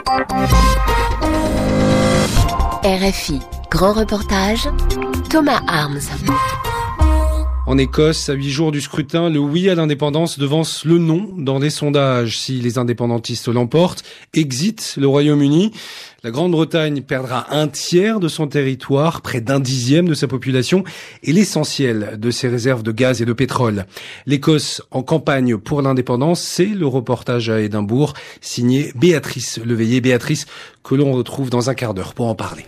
RFI, grand reportage, Thomas Arms. En Écosse, à 8 jours du scrutin, le oui à l'indépendance devance le non dans des sondages. Si les indépendantistes l'emportent, exit le Royaume-Uni. La Grande-Bretagne perdra un tiers de son territoire, près d'un dixième de sa population et l'essentiel de ses réserves de gaz et de pétrole. L'Écosse en campagne pour l'indépendance, c'est le reportage à Édimbourg, signé Béatrice Leveillé. Béatrice, que l'on retrouve dans un quart d'heure pour en parler.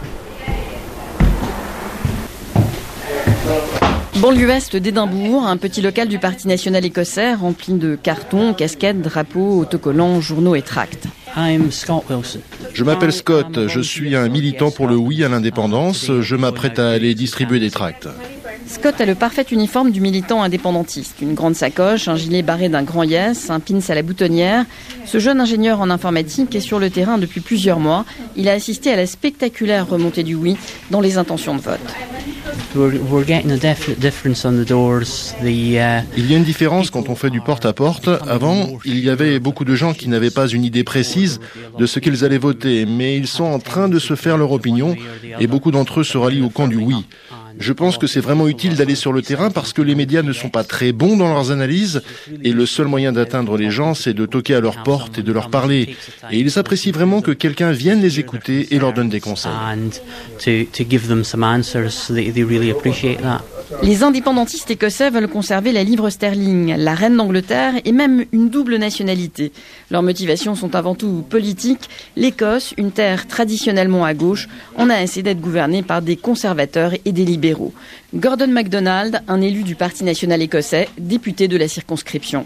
Banlieue est d'Édimbourg, un petit local du Parti national écossais rempli de cartons, casquettes, drapeaux, autocollants, journaux et tracts. Je m'appelle Scott, je suis un militant pour le oui à l'indépendance, je m'apprête à aller distribuer des tracts. Scott a le parfait uniforme du militant indépendantiste. Une grande sacoche, un gilet barré d'un grand yes, un pins à la boutonnière. Ce jeune ingénieur en informatique est sur le terrain depuis plusieurs mois. Il a assisté à la spectaculaire remontée du oui dans les intentions de vote. Il y a une différence quand on fait du porte-à-porte. Avant, il y avait beaucoup de gens qui n'avaient pas une idée précise de ce qu'ils allaient voter, mais ils sont en train de se faire leur opinion et beaucoup d'entre eux se rallient au camp du oui. Je pense que c'est vraiment utile d'aller sur le terrain parce que les médias ne sont pas très bons dans leurs analyses et le seul moyen d'atteindre les gens, c'est de toquer à leur porte et de leur parler. Et ils apprécient vraiment que quelqu'un vienne les écouter et leur donne des conseils. Les indépendantistes écossais veulent conserver la livre sterling, la reine d'Angleterre et même une double nationalité. Leurs motivations sont avant tout politiques. L'Écosse, une terre traditionnellement à gauche, en a assez d'être gouvernée par des conservateurs et des libéraux. Gordon MacDonald, un élu du Parti national écossais, député de la circonscription.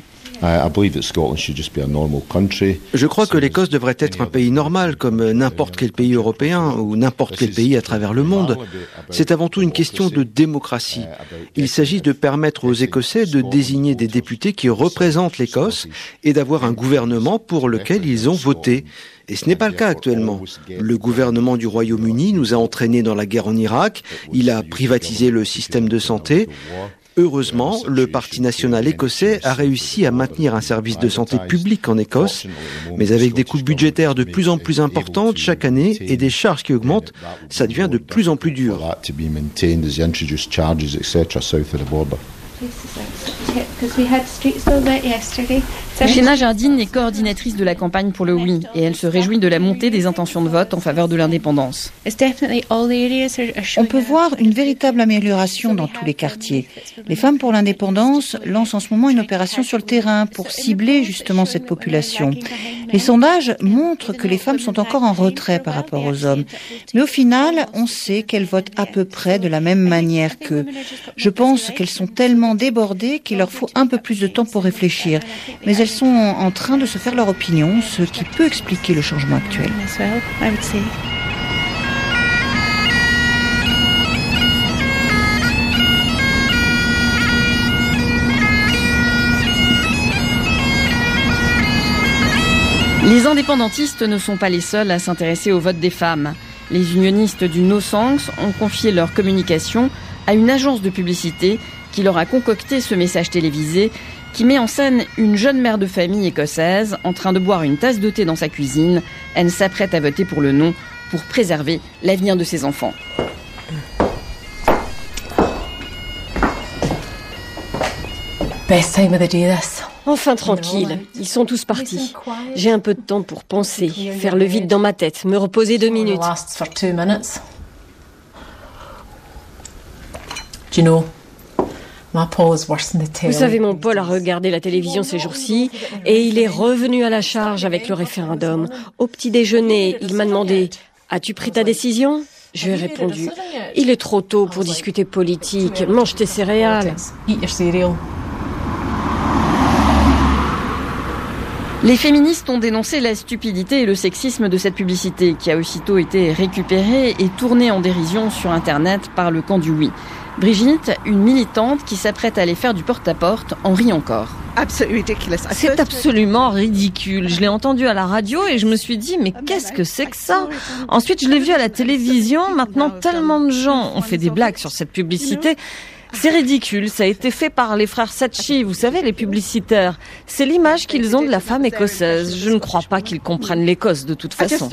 Je crois que l'Écosse devrait être un pays normal, comme n'importe quel pays européen ou n'importe quel pays à travers le monde. C'est avant tout une question de démocratie. Il s'agit de permettre aux Écossais de désigner des députés qui représentent l'Écosse et d'avoir un gouvernement pour lequel ils ont voté. Et ce n'est pas le cas actuellement. Le gouvernement du Royaume-Uni nous a entraînés dans la guerre en Irak, il a privatisé le système de santé. Heureusement, le Parti national écossais a réussi à maintenir un service de santé public en Écosse, mais avec des coupes budgétaires de plus en plus importantes chaque année et des charges qui augmentent, ça devient de plus en plus dur. Sheena Jardine est coordinatrice de la campagne pour le oui et elle se réjouit de la montée des intentions de vote en faveur de l'indépendance. On peut voir une véritable amélioration dans tous les quartiers. Les femmes pour l'indépendance lancent en ce moment une opération sur le terrain pour cibler justement cette population. Les sondages montrent que les femmes sont encore en retrait par rapport aux hommes. Mais au final, on sait qu'elles votent à peu près de la même manière qu'eux. Je pense qu'elles sont tellement débordées qu'il leur faut un peu plus de temps pour réfléchir. Mais elles sont en train de se faire leur opinion, ce qui peut expliquer le changement actuel. Les indépendantistes ne sont pas les seuls à s'intéresser au vote des femmes. Les unionistes du No Songs ont confié leur communication à une agence de publicité qui leur a concocté ce message télévisé qui met en scène une jeune mère de famille écossaise en train de boire une tasse de thé dans sa cuisine. Elle s'apprête à voter pour le non pour préserver l'avenir de ses enfants. Best time of the day, this. Enfin tranquille, ils sont tous partis. J'ai un peu de temps pour penser, faire le vide dans ma tête, me reposer 2 minutes. Vous savez, mon Paul a regardé la télévision ces jours-ci et il est revenu à la charge avec le référendum. Au petit déjeuner, il m'a demandé « As-tu pris ta décision ?» Je lui ai répondu « Il est trop tôt pour discuter politique, mange tes céréales. » Les féministes ont dénoncé la stupidité et le sexisme de cette publicité qui a aussitôt été récupérée et tournée en dérision sur Internet par le camp du oui. Brigitte, une militante qui s'apprête à aller faire du porte-à-porte, en rit encore. C'est absolument ridicule. Je l'ai entendu à la radio et je me suis dit, mais qu'est-ce que c'est que ça ? Ensuite, je l'ai vu à la télévision. Maintenant, tellement de gens ont fait des blagues sur cette publicité. C'est ridicule, ça a été fait par les frères Saatchi, vous savez, les publicitaires. C'est l'image qu'ils ont de la femme écossaise. Je ne crois pas qu'ils comprennent l'Écosse de toute façon.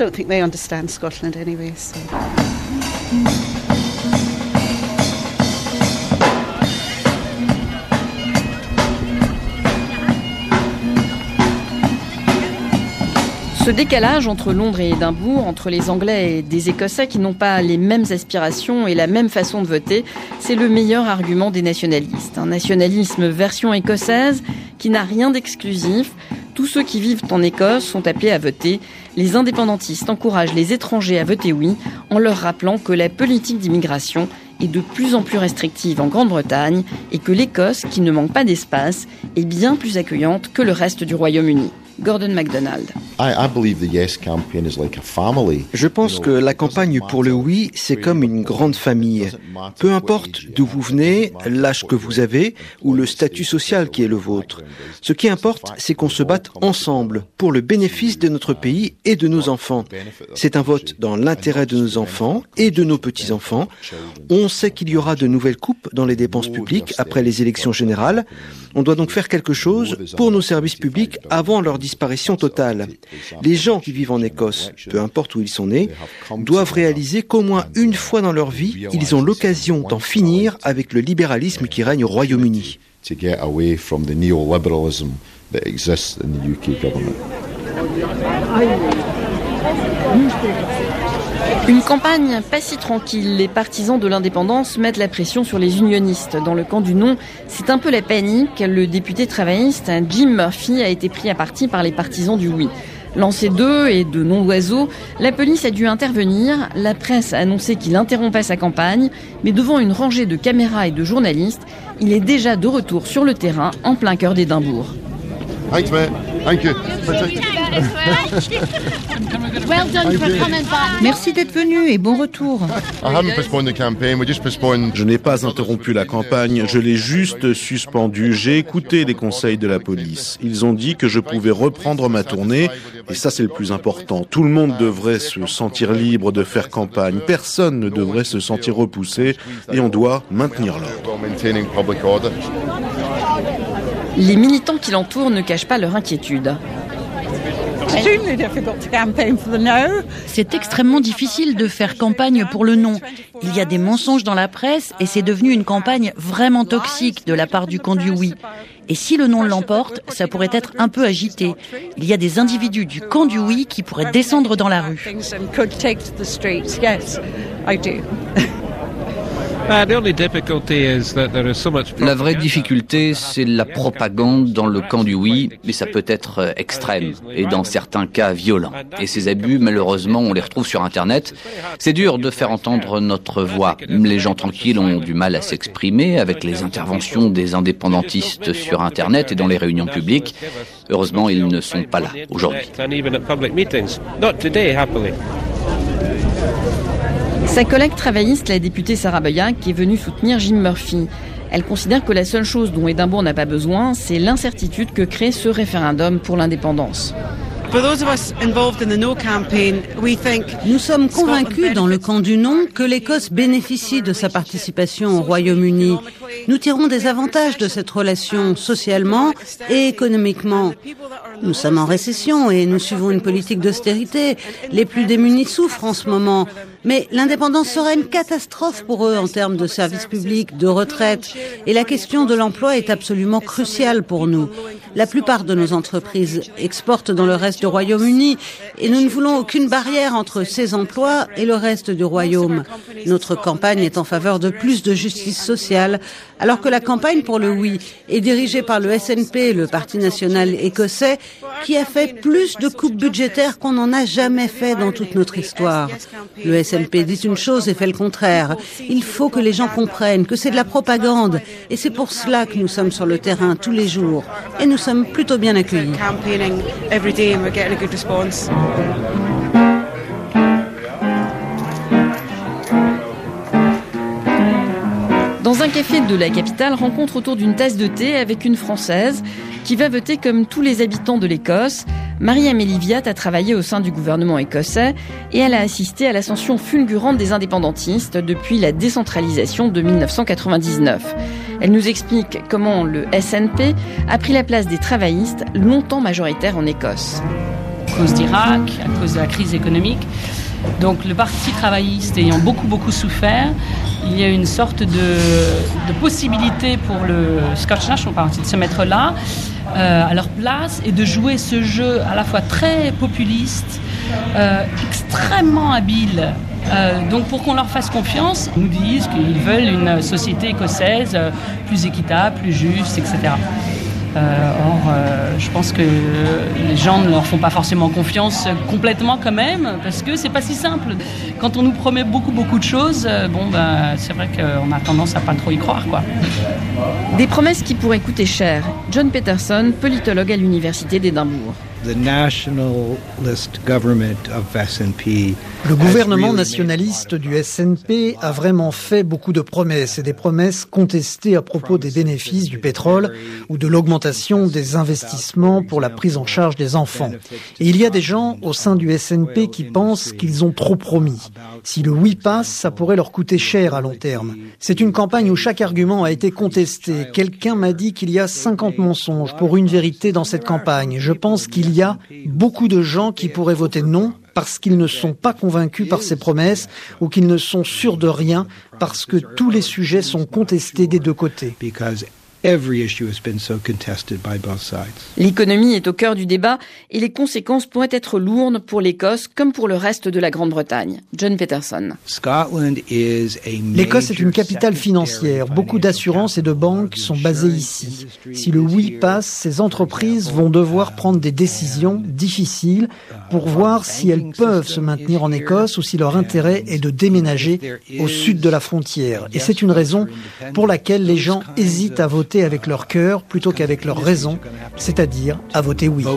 Ce décalage entre Londres et Édimbourg, entre les Anglais et des Écossais qui n'ont pas les mêmes aspirations et la même façon de voter, c'est le meilleur argument des nationalistes. Un nationalisme version écossaise qui n'a rien d'exclusif. Tous ceux qui vivent en Écosse sont appelés à voter. Les indépendantistes encouragent les étrangers à voter oui, en leur rappelant que la politique d'immigration est de plus en plus restrictive en Grande-Bretagne et que l'Écosse, qui ne manque pas d'espace, est bien plus accueillante que le reste du Royaume-Uni. Gordon MacDonald. Je pense que la campagne pour le oui, c'est comme une grande famille. Peu importe d'où vous venez, l'âge que vous avez ou le statut social qui est le vôtre. Ce qui importe, c'est qu'on se batte ensemble pour le bénéfice de notre pays et de nos enfants. C'est un vote dans l'intérêt de nos enfants et de nos petits-enfants. On sait qu'il y aura de nouvelles coupes dans les dépenses publiques après les élections générales. On doit donc faire quelque chose pour nos services publics avant leur disparition totale. Les gens qui vivent en Écosse, peu importe où ils sont nés, doivent réaliser qu'au moins une fois dans leur vie, ils ont l'occasion d'en finir avec le libéralisme qui règne au Royaume-Uni. Une campagne pas si tranquille. Les partisans de l'indépendance mettent la pression sur les unionistes. Dans le camp du non, c'est un peu la panique. Le député travailliste Jim Murphy a été pris à partie par les partisans du oui. Lancé d'œufs et de noms d'oiseaux, la police a dû intervenir. La presse a annoncé qu'il interrompait sa campagne, mais devant une rangée de caméras et de journalistes, il est déjà de retour sur le terrain en plein cœur d'Édimbourg. Thanks, mate. Thank you. Merci d'être venu et bon retour. Je n'ai pas interrompu la campagne, je l'ai juste suspendue. J'ai écouté les conseils de la police. Ils ont dit que je pouvais reprendre ma tournée et ça c'est le plus important. Tout le monde devrait se sentir libre de faire campagne. Personne ne devrait se sentir repoussé et on doit maintenir l'ordre. Les militants qui l'entourent ne cachent pas leur inquiétude. C'est extrêmement difficile de faire campagne pour le non. Il y a des mensonges dans la presse et c'est devenu une campagne vraiment toxique de la part du camp du oui. Et si le non l'emporte, ça pourrait être un peu agité. Il y a des individus du camp du oui qui pourraient descendre dans la rue. La vraie difficulté, c'est la propagande dans le camp du oui, mais ça peut être extrême et dans certains cas violent. Et ces abus, malheureusement, on les retrouve sur Internet. C'est dur de faire entendre notre voix. Les gens tranquilles ont du mal à s'exprimer avec les interventions des indépendantistes sur Internet et dans les réunions publiques. Heureusement, ils ne sont pas là aujourd'hui. Sa collègue travailliste, la députée Sarah Boyack, est venue soutenir Jim Murphy. Elle considère que la seule chose dont Édimbourg n'a pas besoin, c'est l'incertitude que crée ce référendum pour l'indépendance. Nous sommes convaincus dans le camp du non que l'Écosse bénéficie de sa participation au Royaume-Uni. Nous tirons des avantages de cette relation socialement et économiquement. Nous sommes en récession et nous suivons une politique d'austérité. Les plus démunis souffrent en ce moment. Mais l'indépendance sera une catastrophe pour eux en termes de services publics, de retraite. Et la question de l'emploi est absolument cruciale pour nous. La plupart de nos entreprises exportent dans le reste du Royaume-Uni et nous ne voulons aucune barrière entre ces emplois et le reste du Royaume. Notre campagne est en faveur de plus de justice sociale, alors que la campagne pour le oui est dirigée par le SNP, le Parti national écossais, qui a fait plus de coupes budgétaires qu'on n'en a jamais fait dans toute notre histoire. Le SNP dit une chose et fait le contraire. Il faut que les gens comprennent que c'est de la propagande et c'est pour cela que nous sommes sur le terrain tous les jours et nous sommes plutôt bien accueillis. Dans un café de la capitale rencontre autour d'une tasse de thé avec une Française qui va voter comme tous les habitants de l'Écosse. Marie-Amélie Viat a travaillé au sein du gouvernement écossais et elle a assisté à l'ascension fulgurante des indépendantistes depuis la décentralisation de 1999. Elle nous explique comment le SNP a pris la place des travaillistes, longtemps majoritaires en Écosse. À cause d'Irak, à cause de la crise économique. Donc le parti travailliste ayant beaucoup souffert, il y a une sorte de possibilité pour le Scottish National Party de se mettre là, à leur place, et de jouer ce jeu à la fois très populiste, extrêmement habile. Donc pour qu'on leur fasse confiance, ils nous disent qu'ils veulent une société écossaise plus équitable, plus juste, etc. Je pense que les gens ne leur font pas forcément confiance complètement quand même, parce que c'est pas si simple. Quand on nous promet beaucoup de choses, c'est vrai qu'on a tendance à pas trop y croire, quoi. Des promesses qui pourraient coûter cher. John Peterson, politologue à l'université d'Édimbourg. Le gouvernement nationaliste du SNP a vraiment fait beaucoup de promesses, et des promesses contestées à propos des bénéfices du pétrole ou de l'augmentation des investissements pour la prise en charge des enfants. Et il y a des gens au sein du SNP qui pensent qu'ils ont trop promis. Si le oui passe, ça pourrait leur coûter cher à long terme. C'est une campagne où chaque argument a été contesté. Quelqu'un m'a dit qu'il y a 50 mensonges pour une vérité dans cette campagne. Je pense qu'il y a beaucoup de gens qui pourraient voter non parce qu'ils ne sont pas convaincus par ces promesses ou qu'ils ne sont sûrs de rien parce que tous les sujets sont contestés des deux côtés. L'économie est au cœur du débat et les conséquences pourraient être lourdes pour l'Écosse comme pour le reste de la Grande-Bretagne. John Peterson. L'Écosse est une capitale financière. Beaucoup d'assurances et de banques sont basées ici. Si le oui passe, ces entreprises vont devoir prendre des décisions difficiles pour voir si elles peuvent se maintenir en Écosse ou si leur intérêt est de déménager au sud de la frontière. Et c'est une raison pour laquelle les gens hésitent à voter avec leur cœur plutôt qu'avec leur raison, c'est-à-dire à voter oui.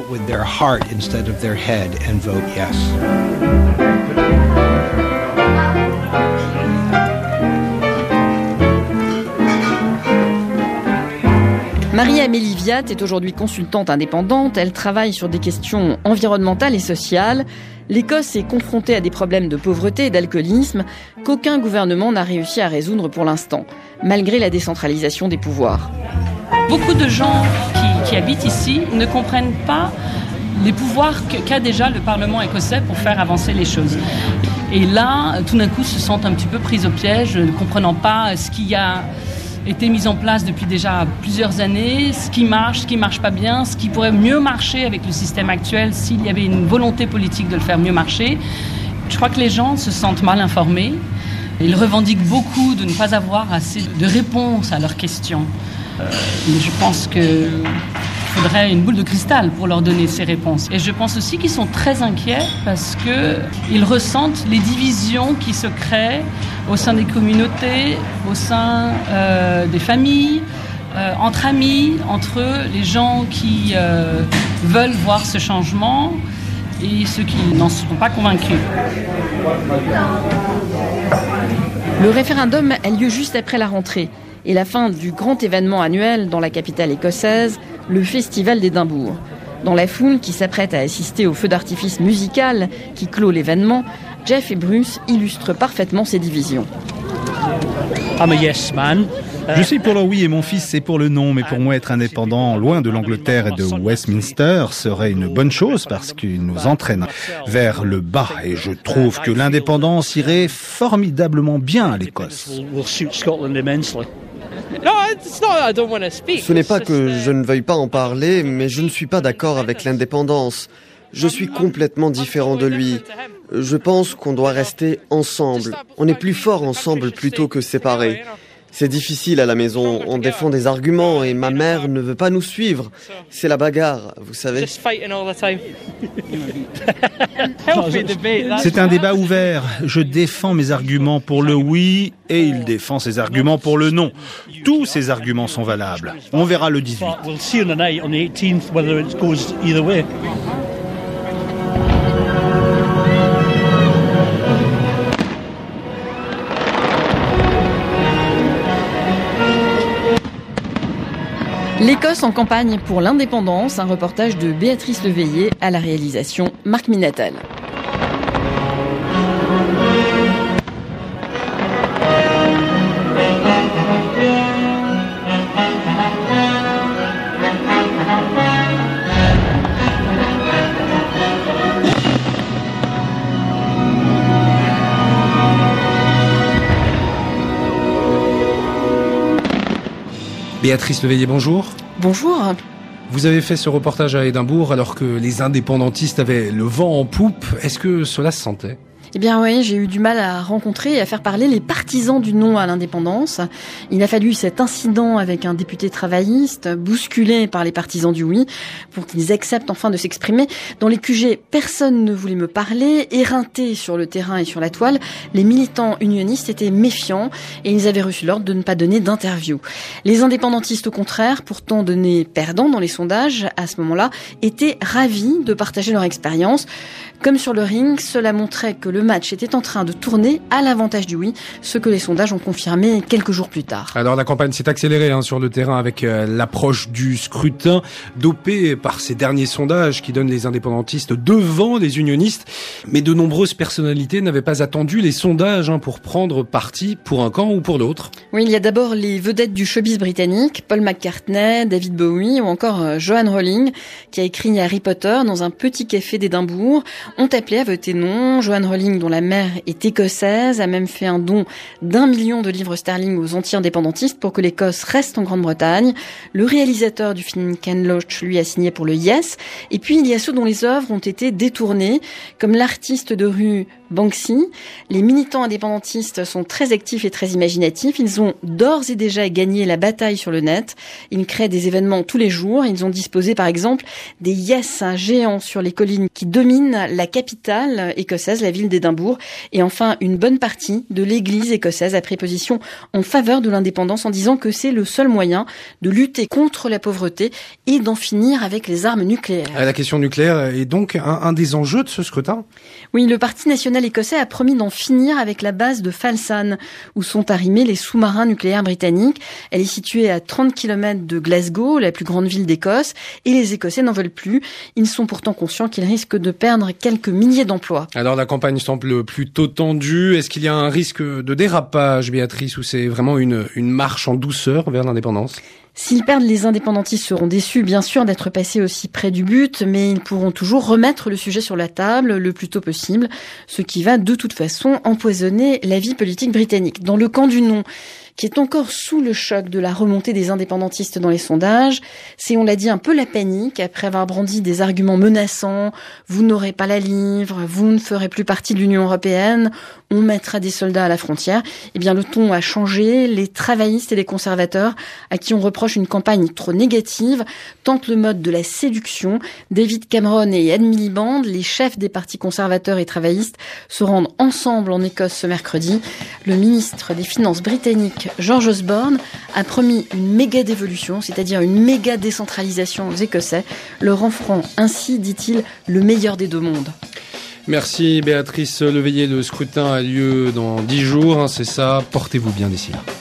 Marie-Amélie Viat est aujourd'hui consultante indépendante. Elle travaille sur des questions environnementales et sociales. L'Écosse est confrontée à des problèmes de pauvreté et d'alcoolisme qu'aucun gouvernement n'a réussi à résoudre pour l'instant, malgré la décentralisation des pouvoirs. Beaucoup de gens qui habitent ici ne comprennent pas les pouvoirs qu'a déjà le Parlement écossais pour faire avancer les choses. Et là, tout d'un coup, se sentent un petit peu pris au piège, ne comprenant pas ce qui a été mis en place depuis déjà plusieurs années, ce qui marche pas bien, ce qui pourrait mieux marcher avec le système actuel s'il y avait une volonté politique de le faire mieux marcher. Je crois que les gens se sentent mal informés. Ils revendiquent beaucoup de ne pas avoir assez de réponses à leurs questions. Mais je pense qu'il faudrait une boule de cristal pour leur donner ces réponses. Et je pense aussi qu'ils sont très inquiets parce qu'ils ressentent les divisions qui se créent au sein des communautés, au sein des familles, entre amis, entre les gens qui veulent voir ce changement et ceux qui n'en sont pas convaincus. Le référendum a lieu juste après la rentrée et la fin du grand événement annuel dans la capitale écossaise, le Festival d'Édimbourg. Dans la foule qui s'apprête à assister au feu d'artifice musical qui clôt l'événement, Jeff et Bruce illustrent parfaitement ces divisions. I'm a yes man. Je suis pour le oui et mon fils c'est pour le non, mais pour moi être indépendant loin de l'Angleterre et de Westminster serait une bonne chose parce qu'il nous entraîne vers le bas et je trouve que l'indépendance irait formidablement bien à l'Écosse. Ce n'est pas que je ne veuille pas en parler, mais je ne suis pas d'accord avec l'indépendance. Je suis complètement différent de lui. Je pense qu'on doit rester ensemble. On est plus fort ensemble plutôt que séparés. C'est difficile à la maison, on défend des arguments et ma mère ne veut pas nous suivre. C'est la bagarre, vous savez. C'est un débat ouvert. Je défends mes arguments pour le oui et il défend ses arguments pour le non. Tous ces arguments sont valables. On verra le 18. L'Écosse en campagne pour l'indépendance, un reportage de Béatrice Leveillé à la réalisation Marc Minatel. Béatrice Leveillé, bonjour. Bonjour. Vous avez fait ce reportage à Édimbourg alors que les indépendantistes avaient le vent en poupe. Est-ce que cela se sentait ? Eh bien oui, j'ai eu du mal à rencontrer et à faire parler les partisans du non à l'indépendance. Il a fallu cet incident avec un député travailliste, bousculé par les partisans du oui, pour qu'ils acceptent enfin de s'exprimer. Dans les QG, personne ne voulait me parler. Éreintés sur le terrain et sur la toile, les militants unionistes étaient méfiants et ils avaient reçu l'ordre de ne pas donner d'interview. Les indépendantistes, au contraire, pourtant donnés perdants dans les sondages à ce moment-là, étaient ravis de partager leur expérience. Comme sur le ring, cela montrait que le match était en train de tourner à l'avantage du oui, ce que les sondages ont confirmé quelques jours plus tard. Alors la campagne s'est accélérée sur le terrain avec l'approche du scrutin, dopée par ces derniers sondages qui donnent les indépendantistes devant les unionistes. Mais de nombreuses personnalités n'avaient pas attendu les sondages pour prendre parti pour un camp ou pour l'autre. Oui, il y a d'abord les vedettes du showbiz britannique, Paul McCartney, David Bowie ou encore Joanne Rowling, qui a écrit Harry Potter dans un petit café d'Édimbourg. Ont appelé à voter non. Joanne Rowling, dont la mère est écossaise, a même fait un don d'1 million de livres sterling aux anti-indépendantistes pour que l'Écosse reste en Grande-Bretagne. Le réalisateur du film Ken Loach, lui, a signé pour le Yes. Et puis, il y a ceux dont les œuvres ont été détournées, comme l'artiste de rue Banksy. Les militants indépendantistes sont très actifs et très imaginatifs. Ils ont d'ores et déjà gagné la bataille sur le net. Ils créent des événements tous les jours. Ils ont disposé, par exemple, des Yes géants sur les collines qui dominent la capitale écossaise, la ville d'Édimbourg. Et enfin, une bonne partie de l'église écossaise a pris position en faveur de l'indépendance en disant que c'est le seul moyen de lutter contre la pauvreté et d'en finir avec les armes nucléaires. La question nucléaire est donc un des enjeux de ce scrutin ? Oui, le Parti national écossais a promis d'en finir avec la base de Falsan, où sont arrimés les sous-marins nucléaires britanniques. Elle est située à 30 km de Glasgow, la plus grande ville d'Écosse, et les Écossais n'en veulent plus. Ils sont pourtant conscients qu'ils risquent de perdre quelques milliers d'emplois. Alors la campagne semble plutôt tendue. Est-ce qu'il y a un risque de dérapage, Béatrice, ou c'est vraiment une marche en douceur vers l'indépendance ? S'ils perdent, les indépendantistes seront déçus, bien sûr, d'être passés aussi près du but, mais ils pourront toujours remettre le sujet sur la table le plus tôt possible, ce qui va de toute façon empoisonner la vie politique britannique. Dans le camp du non, qui est encore sous le choc de la remontée des indépendantistes dans les sondages, c'est, on l'a dit, un peu la panique après avoir brandi des arguments menaçants. Vous n'aurez pas la livre, vous ne ferez plus partie de l'Union européenne, on mettra des soldats à la frontière. Eh bien, le ton a changé. Les travaillistes et les conservateurs, à qui on reproche une campagne trop négative, tentent le mode de la séduction. David Cameron et Ed Miliband, les chefs des partis conservateurs et travaillistes, se rendent ensemble en Écosse ce mercredi. Le ministre des Finances britannique, George Osborne, a promis une méga dévolution, c'est-à-dire une méga décentralisation aux Écossais, leur offrant ainsi, dit-il, le meilleur des deux mondes. Merci Béatrice Leveillé. Le scrutin a lieu dans 10 jours, c'est ça. Portez-vous bien d'ici là.